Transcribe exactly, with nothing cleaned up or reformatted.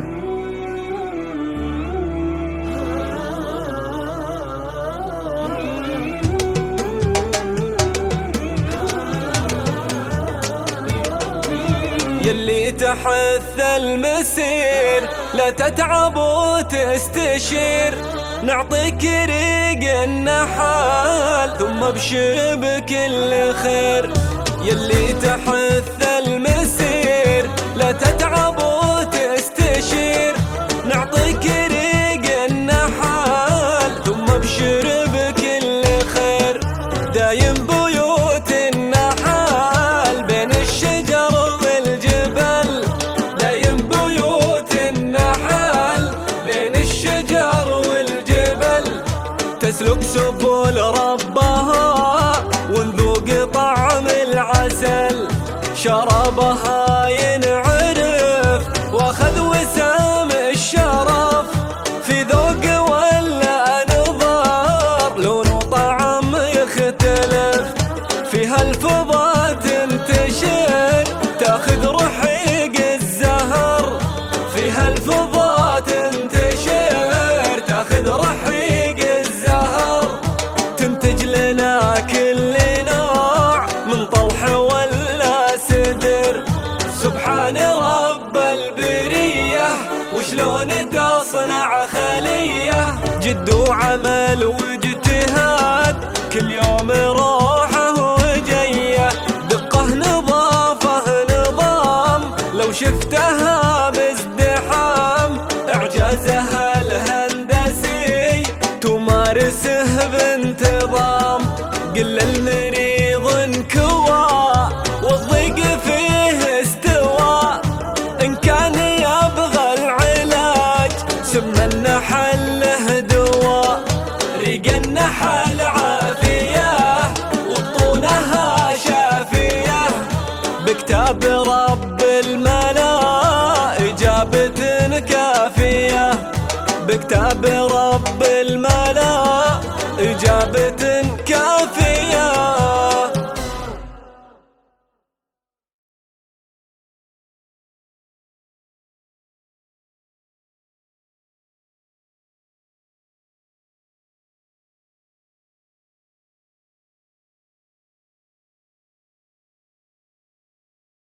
يلي تحث المسير لا تتعب وتستشير، نعطيك ريق النحال ثم ابشر بكل خير. يلي تحث المسير لا تتعب وتستشير، نعطيك ريق النحال ثم ابشر بكل خير. دايم بيوت النحال بين الشجر والجبل، دايم بيوت النحال بين الشجر والجبل، تسلك سبل ربها ونذوق طعم العسل، شرابها ينعرف واخذ وسام الشرف، في ذوق ولا نظر لون وطعم يختلف، فيها الفضا تنتشر تاخذ رحيق الزهر، فيها الفضا تنتشر تاخذ رحيق الزهر، تنتج لنا كل نوع من طلح ولا سدر. سبحان رب البرية وشلون تصنع خلية، جد وعمل واجتهاد كل يوم روحه وجيه، دقه نظافه نظام لو شفتها بازدحام، اعجازها الهندسي تمارسه بانتظام، قل المريض انكوى والضيق فيه استوى، ان كان يبغى العلاج سم النحل له دواء، ريق النحل عافية وطونها شافية بكتاب